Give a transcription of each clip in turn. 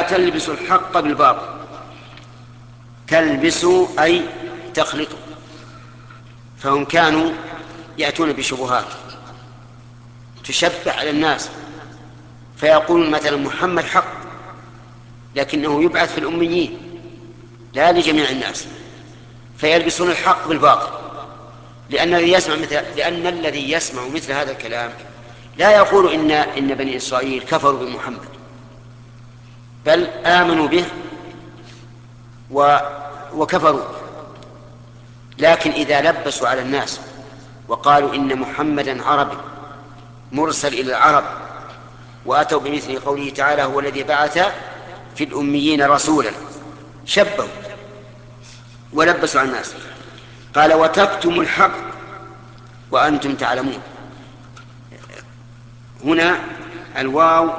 تلبسوا الحق بالباطل. تلبسوا أي تخلطوا. فهم كانوا يأتون بشبهات تشبه على الناس، فيقولون مثلا محمد حق لكنه يبعث في الأميين لا لجميع الناس، فيلبسون الحق بالباطل. لأن الذي يسمع مثل هذا الكلام لا يقول إن بني إسرائيل كفروا بمحمد، بل آمنوا به وكفروا. لكن إذا لبسوا على الناس وقالوا إن محمدا عربي مرسل إلى العرب، وأتوا بمثل قوله تعالى هو الذي بعث في الأميين رسولا، شبهوا ولبسوا على الناس. قال وتكتموا الحق وأنتم تعلمون. هنا الواو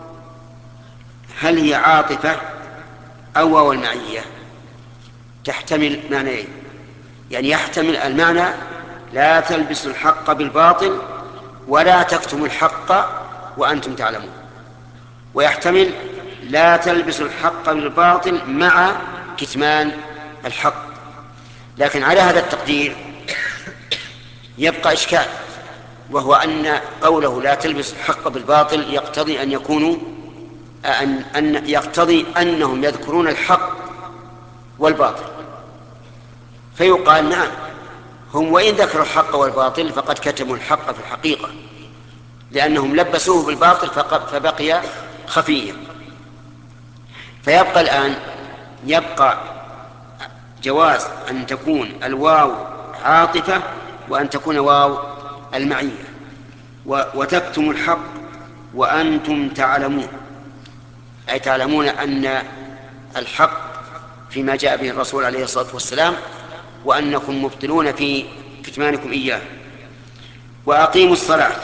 هل هي عاطفة أو واو المعية؟ تحتمل معنيين، يعني يحتمل المعنى لا تلبسوا الحق بالباطل ولا تكتموا الحق وأنتم تعلمون، ويحتمل لا تلبسوا الحق بالباطل مع كتمان الحق. لكن على هذا التقدير يبقى إشكال، وهو أن قوله لا تلبس الحق بالباطل يقتضي أن يكونوا يقتضي أنهم يذكرون الحق والباطل، فيقال نعم هم وإن ذكروا الحق والباطل فقد كتموا الحق في الحقيقة، لأنهم لبسوه بالباطل فبقي خفيا. فيبقى الآن جواز أن تكون الواو عاطفة وأن تكون واو المعية. وتكتم الحق وأنتم تعلمون، أي تعلمون أن الحق فيما جاء به الرسول عليه الصلاة والسلام، وأنكم مبطلون في كتمانكم إياه. وأقيموا الصلاة